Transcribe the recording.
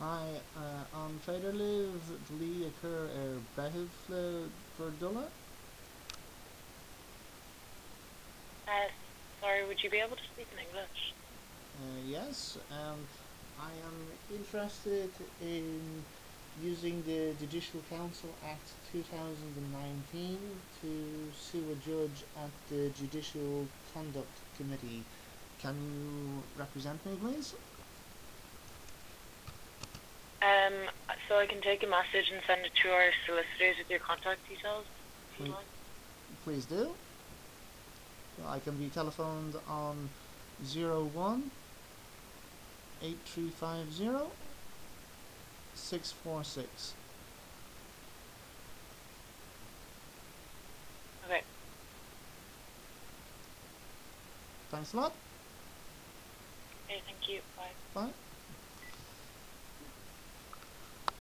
Hi, an féidir libh dlí a chur beitheamh le Verdula? Uh, Sorry, would you be able to speak in English? Yes, I am interested in using the Judicial Council Act 2019 to sue a judge at the Judicial Conduct Committee. Can you represent me, please? Um, so I can take a message and send it to our solicitors with your contact details, if you'd Please, like. please do. I can be telephoned on 01 8350 646. Okay. Thanks a lot. Okay, thank you. Bye. Bye.